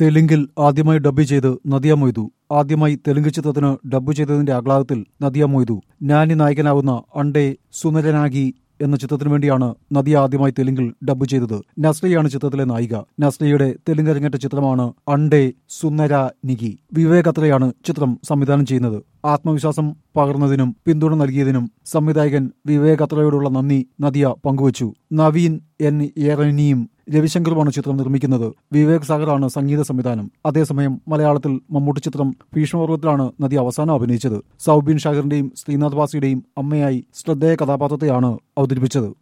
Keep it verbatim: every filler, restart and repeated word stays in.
തെലുങ്കിൽ ആദ്യമായി ഡബ്ബ് ചെയ്ത് നദിയ മൊയ്തു. ആദ്യമായി തെലുങ്ക് ചിത്രത്തിന് ഡബ്ബ് ചെയ്തതിന്റെ ആഹ്ലാദത്തിൽ നദിയ മൊയ്തു. നാനി നായകനാവുന്ന അണ്ടേ സുനരനാഗി എന്ന ചിത്രത്തിനു വേണ്ടിയാണ് നദിയ ആദ്യമായി തെലുങ്കിൽ ഡബ്ബ് ചെയ്തത്. നസ്രിയാണ് ചിത്രത്തിലെ നായിക. നസ്രിയുടെ തെലുങ്ക് അരങ്ങേറ്റ ചിത്രമാണ് അണ്ടേ സുന്ദരാനികി. വിവേക് അത്രയാണ് ചിത്രം സംവിധാനം ചെയ്യുന്നത്. ആത്മവിശ്വാസം പകർന്നതിനും പിന്തുണ നൽകിയതിനും സംവിധായകൻ വിവേക് അത്രയോടുള്ള നന്ദി നദിയ പങ്കുവച്ചു. നവീൻ എൻ ഏറനിയും രവിശങ്കറുമാണ് ചിത്രം നിർമ്മിക്കുന്നത്. വിവേക് സാഗറാണ് സംഗീത സംവിധാനം. അതേസമയം മലയാളത്തിൽ മമ്മൂട്ടി ചിത്രം ഭീഷ്മപർവ്വത്തിലാണ് നദി അവസാനം അഭിനയിച്ചത്. സൗബിൻ ഷാഹിറിന്റെയും ശ്രീനാഥ് വാസിയുടെയും അമ്മയായി ശ്രദ്ധേയ കഥാപാത്രത്തെയാണ് അവതരിപ്പിച്ചത്.